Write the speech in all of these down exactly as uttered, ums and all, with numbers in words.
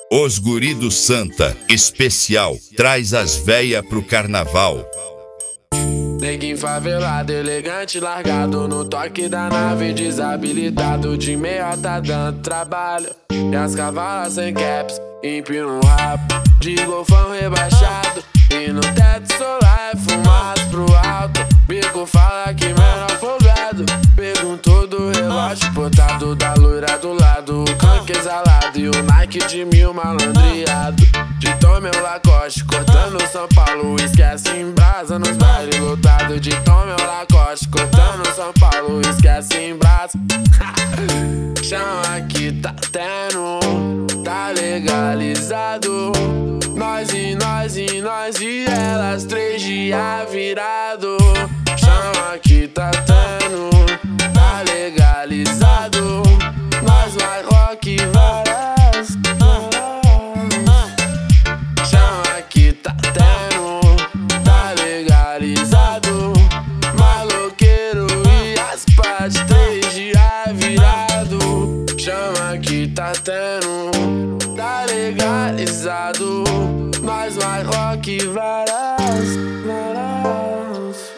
Os guri do Santa, especial, traz as véia pro carnaval. Neguinho favelado, elegante, largado no toque da nave, desabilitado de meia tá dando trabalho. E as cavalas sem caps, empina um rabo de golfão rebaixado. E no teto solar é fumaça pro alto. Bico fala que menor folgado. Perguntou do relógio portado da loira do lado. O canque exalado e o Nike de mil malandreado. De Tom meu Lacoste, cortando São Paulo. Esquece em brasa nos bailes lotados. De Tom meu Lacoste, cortando São Paulo. Esquece em brasa. Chama que tá tendo, tá legalizado. Nós e nós e nós e elas, três dias virado. Chama que tá tendo, tá legalizado. Nós vai rock várias. Chama que tá tendo, tá legalizado. Maloqueiro e as partes, três dias virado. Chama que tá tendo, tá legalizado. Nós vai rock várias, várias.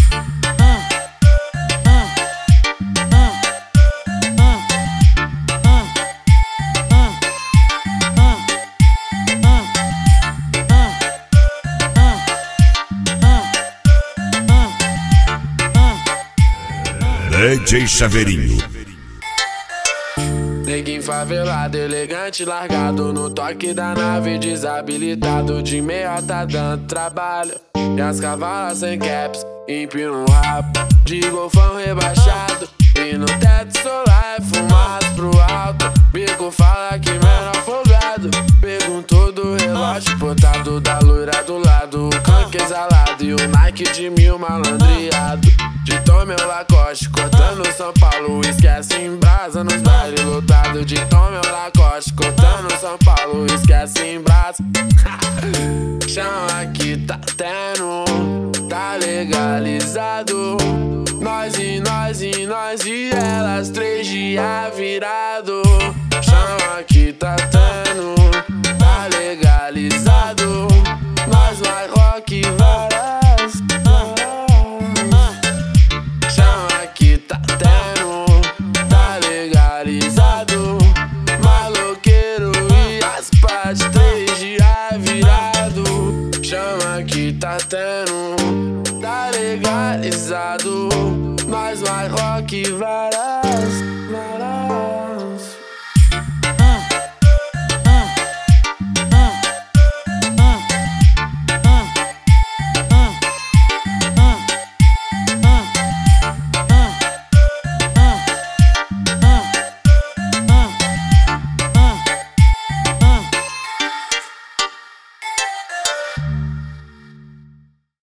D J Chaveirinho. Neguinho favelado, elegante, largado no toque da nave, desabilitado de meia tá dando trabalho. E as cavalas sem caps, empina um rabo de golfão rebaixado. E no teto solar é fumaça pro alto. Bico fala que menor folgado. Perguntou do relógio portado da loira do lado. O canque exalado e o Nike de mil malandreado. De Tom meu Lacoste, cortando São Paulo. Esquece em brasa nos bailes lotados. De Tom meu Lacoste, cortando São Paulo. Esquece em brasa. Chama que tá tendo, tá legalizado. Nós e nós e nós e elas, três dias virado. Chama que tá tendo, tá legalizado.